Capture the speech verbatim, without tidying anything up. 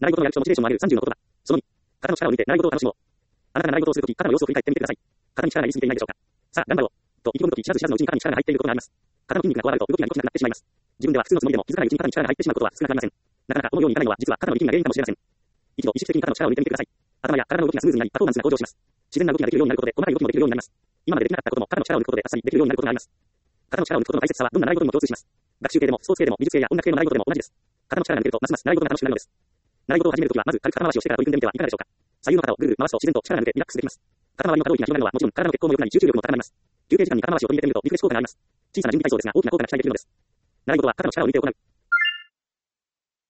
習い事のやる気とモチベーションも上げるさんじゅうのことだ。そのに、肩の力を抜いて習い事を楽しもう。あなたが習い事をするとき、肩の様子を振り返ってみてください。肩に力が入れすぎていないでしょうか。さあ、頑張ろう。と意気込むとき、知らず知らずのうちに肩に力が入っていることがあります。肩の筋肉が加わると動きがぎこちなくなってしまいます。自分では普通のつもりでも気づかないうちに肩に力が入ってしまうことは少なくありません。なかなかこのようにいかないのは実は肩の力みが原因かもしれません。一度意識的に肩の力を抜いてみてください。頭や体の動きがスムーズになり、パフォーマンスが向上します。自然な動きができるようになることで、細かい動きもできるようになります。今までできなかったことも肩の力を抜くことであっさりできるようになることがあります。肩の力を抜くことの大切さはどんな習い事にも共通します。学習系でもスポーツ系でも美術系や音楽系の習い事でも同じです。肩の力が抜けるとますます習い事が楽しくなるのです。習い事を始めるときはまず軽く肩回しをしてから取り組んでみてはいかがでしょうか。左右の肩をぐるぐる回すと自然と力が抜けリラックスできます。肩周りの可動域が広がるのはもちろん体の血行も良くなり集中力も高まります。休憩時間に肩回しを取り入れてみるとリフレッシュ効果があります。小さな準備体操ですが大きな効果が期待できるのです。習い事は肩の力を抜いて行う。